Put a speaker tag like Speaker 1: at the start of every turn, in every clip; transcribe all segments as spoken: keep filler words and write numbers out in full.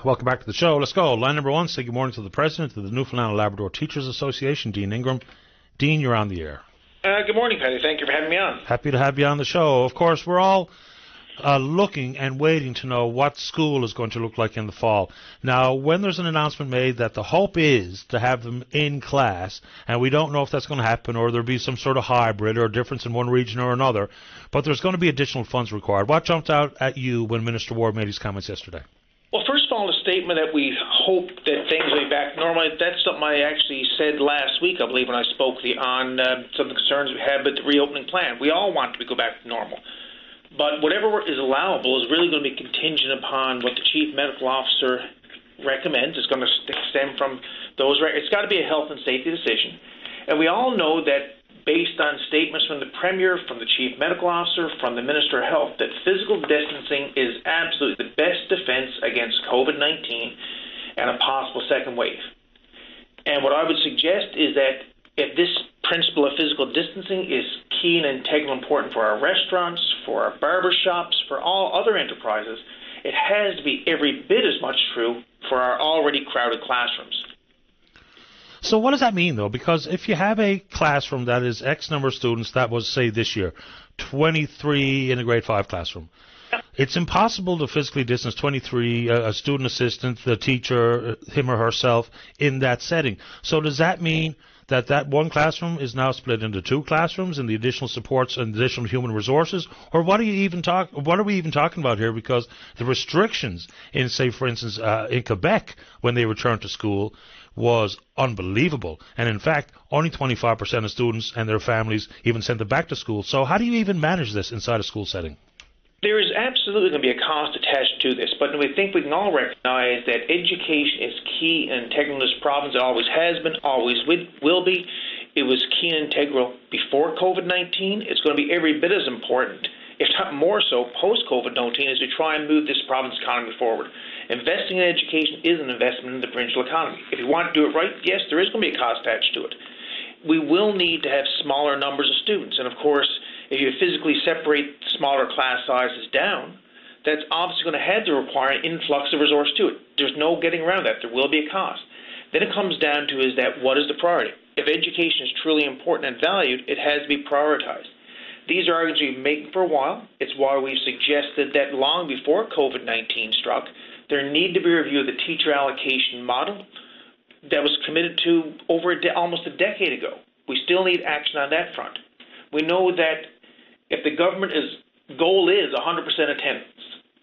Speaker 1: Welcome back to the show. Let's go. Line number one, say good morning to the president of the Newfoundland and Labrador Teachers Association, Dean Ingram. Dean, you're on the air.
Speaker 2: Uh, good morning, Paddy. Thank you for having me on.
Speaker 1: Happy to have you on the show. Of course, we're all uh, looking and waiting to know what school is going to look like in the fall. Now, when there's an announcement made that the hope is to have them in class, and we don't know if that's going to happen or there'll be some sort of hybrid or difference in one region or another, but there's going to be additional funds required. What jumped out at you when Minister Ward made his comments yesterday?
Speaker 2: Well, first of all, a statement that we hope that things will be back normal. That's something I actually said last week, I believe, when I spoke on uh, some of the concerns we had with the reopening plan. We all want to go back to normal. But whatever is allowable is really going to be contingent upon what the Chief Medical Officer recommends. It's going to stem from those. It's got to be a health and safety decision. And we all know that based on statements from the Premier, from the Chief Medical Officer, from the Minister of Health, that physical distancing is absolutely the best defense against COVID nineteen and a possible second wave. And what I would suggest is that if this principle of physical distancing is key and integral important for our restaurants, for our barber shops, for all other enterprises, it has to be every bit as much true for our already crowded classrooms.
Speaker 1: So what does that mean, though? Because if you have a classroom that is X number of students, that was, say, this year, twenty-three in a grade five classroom, it's impossible to physically distance twenty-three, uh, a student assistant, the teacher, him or herself, in that setting. So does that mean that that one classroom is now split into two classrooms and the additional supports and additional human resources? Or what are you even talk? What are we even talking about here? Because the restrictions in, say, for instance, uh, in Quebec when they returned to school was unbelievable. And in fact, only twenty-five percent of students and their families even sent them back to school. So how do you even manage this inside a school setting?
Speaker 2: There is absolutely going to be a cost attached to this, but we think we can all recognize that education is key and integral to this province. It always has been, always will be. It was key and integral before COVID nineteen. It's going to be every bit as important, if not more so, post-COVID nineteen, as we try and move this province economy forward. Investing in education is an investment in the provincial economy. If you want to do it right, yes, there is going to be a cost attached to it. We will need to have smaller numbers of students, and of course, if you physically separate smaller class sizes down, that's obviously going to have to require an influx of resource to it. There's no getting around that. There will be a cost. Then it comes down to is that what is the priority? If education is truly important and valued, it has to be prioritized. These are arguments we've been making for a while. It's why we've suggested that long before COVID nineteen struck, there need to be a review of the teacher allocation model that was committed to over a de- almost a decade ago. We still need action on that front. We know that if the government is goal is one hundred percent attendance,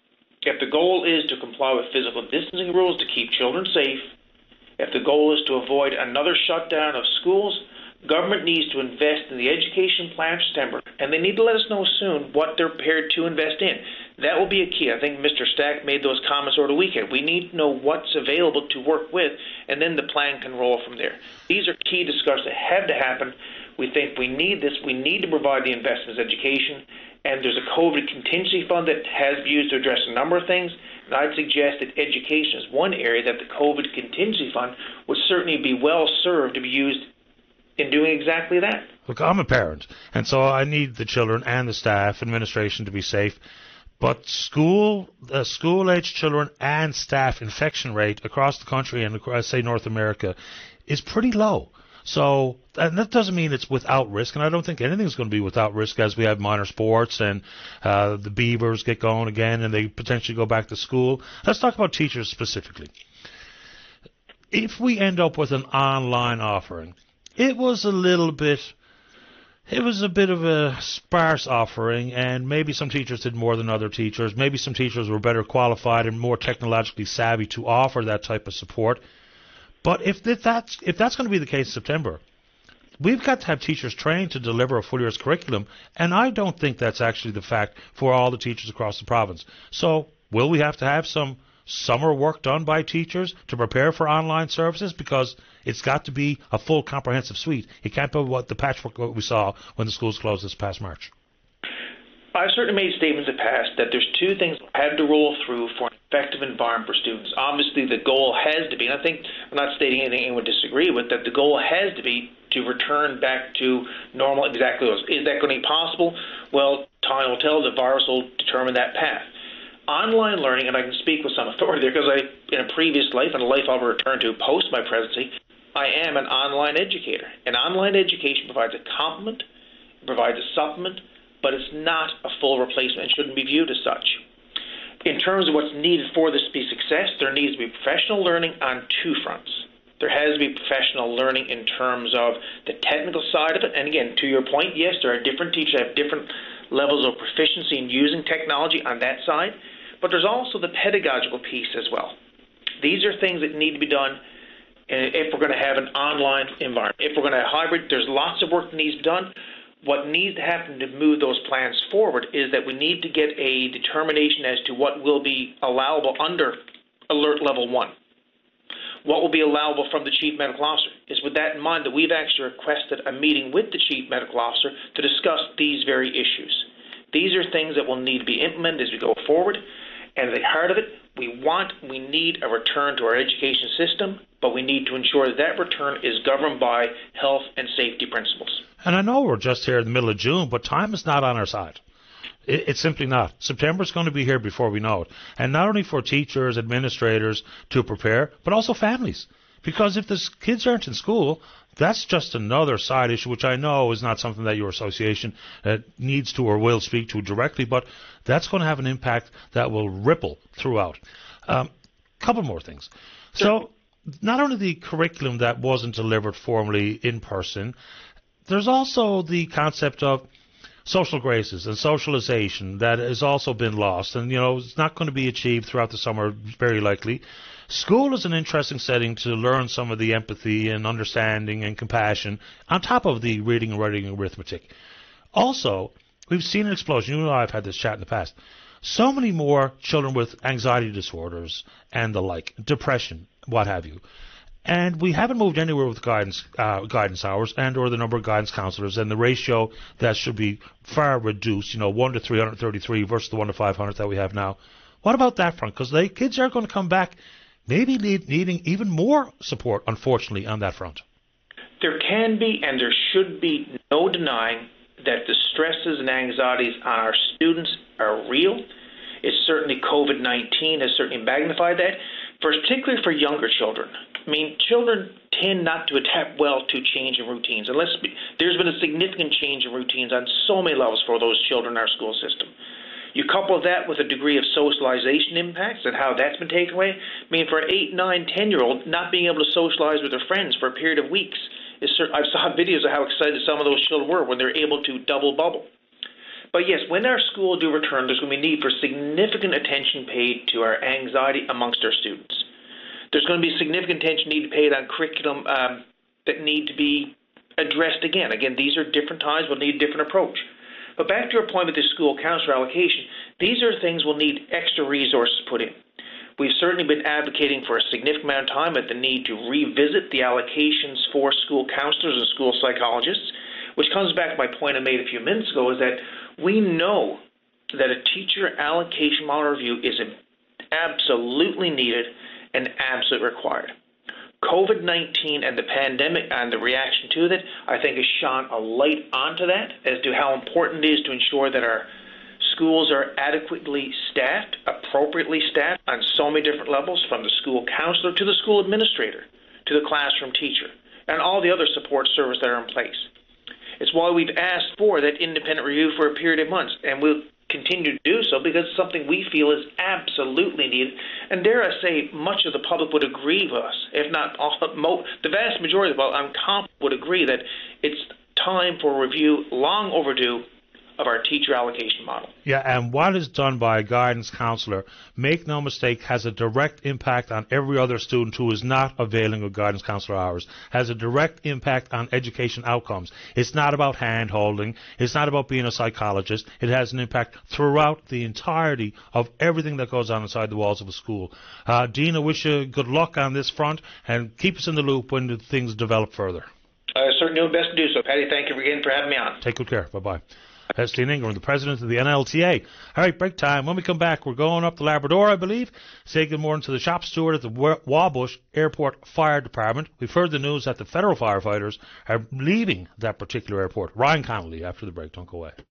Speaker 2: if the goal is to comply with physical distancing rules to keep children safe, if the goal is to avoid another shutdown of schools, government needs to invest in the education plan for September, and they need to let us know soon what they're prepared to invest in. That will be a key. I think Mister Stack made those comments over the weekend. We need to know what's available to work with, and then the plan can roll from there. These are key discussions that have to happen. We think we need this. We need to provide the investments in education, and there's a COVID contingency fund that has been used to address a number of things. And I'd suggest that education is one area that the COVID contingency fund would certainly be well served to be used in doing exactly that.
Speaker 1: Look, I'm a parent, and so I need the children and the staff, administration to be safe. But school, uh, school-aged children and staff infection rate across the country and across, say, North America is pretty low. So, and that doesn't mean it's without risk, and I don't think anything's going to be without risk as we have minor sports and uh, the Beavers get going again and they potentially go back to school. Let's talk about teachers specifically. If we end up with an online offering, it was a little bit, it was a bit of a sparse offering, and maybe some teachers did more than other teachers. Maybe some teachers were better qualified and more technologically savvy to offer that type of support. But if that's, if that's going to be the case in September, we've got to have teachers trained to deliver a full year's curriculum, and I don't think that's actually the fact for all the teachers across the province. So will we have to have some summer work done by teachers to prepare for online services? Because it's got to be a full comprehensive suite. It can't be what the patchwork we saw when the schools closed this past March.
Speaker 2: I've certainly made statements in the past that there's two things that had to roll through for an effective environment for students. Obviously, the goal has to be, and I think I'm not stating anything anyone would disagree with, that the goal has to be to return back to normal exactly those. Is that going to be possible? Well, time will tell. The virus will determine that path. Online learning, and I can speak with some authority there because I, in a previous life and a life I'll return to post my presidency, I am an online educator. And online education provides a complement, it provides a supplement, but it's not a full replacement and shouldn't be viewed as such. In terms of what's needed for this to be success, there needs to be professional learning on two fronts. There has to be professional learning in terms of the technical side of it. And again, to your point, yes, there are different teachers that have different levels of proficiency in using technology on that side. But there's also the pedagogical piece as well. These are things that need to be done if we're going to have an online environment. If we're going to have hybrid, there's lots of work that needs to be done. What needs to happen to move those plans forward is that we need to get a determination as to what will be allowable under alert level one. What will be allowable from the chief medical officer. It's with that in mind that we've actually requested a meeting with the chief medical officer to discuss these very issues. These are things that will need to be implemented as we go forward. And at the heart of it, we want, we need a return to our education system, but we need to ensure that that return is governed by health and safety principles.
Speaker 1: And I know we're just here in the middle of June, but time is not on our side. It, it's simply not. September is going to be here before we know it. And not only for teachers, administrators to prepare, but also families. Because if the kids aren't in school, that's just another side issue, which I know is not something that your association uh, needs to or will speak to directly, but that's going to have an impact that will ripple throughout. A um, couple more things. So not only the curriculum that wasn't delivered formally in person, there's also the concept of social graces and socialization that has also been lost, and you know it's not going to be achieved throughout the summer, very likely. School is an interesting setting to learn some of the empathy and understanding and compassion on top of the reading and writing and arithmetic. Also, we've seen an explosion. You and I have had this chat in the past. So many more children with anxiety disorders and the like, depression, what have you. And we haven't moved anywhere with guidance uh, guidance hours and or the number of guidance counselors, and the ratio that should be far reduced, you know, one to three hundred thirty-three versus the one to five hundred that we have now. What about that front? Because the kids are going to come back maybe need, needing even more support, unfortunately, on that front.
Speaker 2: There can be and there should be no denying that the stresses and anxieties on our students are real. It's certainly COVID nineteen has certainly magnified that, for, particularly for younger children. I mean, children tend not to adapt well to change in routines. And let's be, there's been a significant change in routines on so many levels for those children in our school system. You couple that with a degree of socialization impacts and how that's been taken away. I mean, for an eight, nine, ten-year-old, not being able to socialize with their friends for a period of weeks is certain. I've saw videos of how excited some of those children were when they're able to double bubble. But yes, when our school do return, there's going to be need for significant attention paid to our anxiety amongst our students. There's going to be significant attention needed paid on curriculum um, that need to be addressed again. Again, these are different times. We'll need a different approach. But back to your point with the school counselor allocation, these are things we'll need extra resources put in. We've certainly been advocating for a significant amount of time at the need to revisit the allocations for school counselors and school psychologists, which comes back to my point I made a few minutes ago, is that we know that a teacher allocation model review is absolutely needed and absolutely required. COVID nineteen and the pandemic and the reaction to that, I think, has shone a light onto that as to how important it is to ensure that our schools are adequately staffed, appropriately staffed on so many different levels, from the school counselor to the school administrator to the classroom teacher and all the other support services that are in place. It's why we've asked for that independent review for a period of months, and we'll continue to do so because it's something we feel is absolutely needed. And dare I say, much of the public would agree with us, if not all, the vast majority of the public, I'm confident, would agree that it's time for a review, long overdue, of our teacher allocation model.
Speaker 1: Yeah, and what is done by a guidance counselor, make no mistake, has a direct impact on every other student who is not availing of guidance counselor hours, has a direct impact on education outcomes. It's not about hand-holding. It's not about being a psychologist. It has an impact throughout the entirety of everything that goes on inside the walls of a school. Uh, Dean, I wish you good luck on this front, and keep us in the loop when things develop further.
Speaker 2: I certainly do my best to do so. Patty, thank you again for having me on.
Speaker 1: Take good care. Bye-bye. That's Dean Ingram, the president of the N L T A. All right, break time. When we come back, we're going up to Labrador, I believe. Say good morning to the shop steward at the Wabush Airport Fire Department. We've heard the news that the federal firefighters are leaving that particular airport. Ryan Connolly after the break. Don't go away.